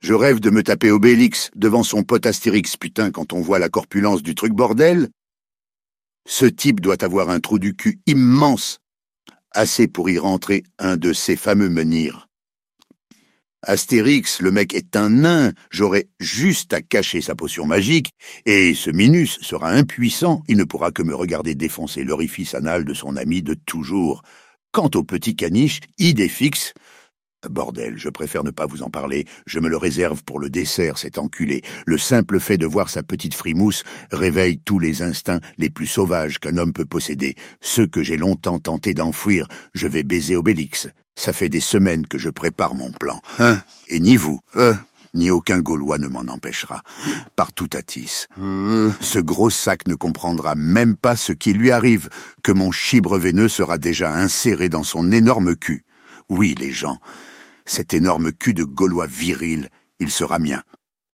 Je rêve de me taper Obélix devant son pote Astérix, putain, quand on voit la corpulence du truc bordel. Ce type doit avoir un trou du cul immense, assez pour y rentrer un de ces fameux menhirs. Astérix, le mec est un nain, j'aurai juste à cacher sa potion magique, et ce Minus sera impuissant, il ne pourra que me regarder défoncer l'orifice anal de son ami de toujours. Quant au petit caniche, idée fixe. Bordel, je préfère ne pas vous en parler, je me le réserve pour le dessert, cet enculé. Le simple fait de voir sa petite frimousse réveille tous les instincts les plus sauvages qu'un homme peut posséder. Ceux que j'ai longtemps tenté d'enfouir, je vais baiser Obélix. Ça fait des semaines que je prépare mon plan. Et ni vous, ni aucun Gaulois ne m'en empêchera. Partout à Tis. Ce gros sac ne comprendra même pas ce qui lui arrive, que mon chibre veineux sera déjà inséré dans son énorme cul. Oui, les gens, cet énorme cul de Gaulois viril, il sera mien.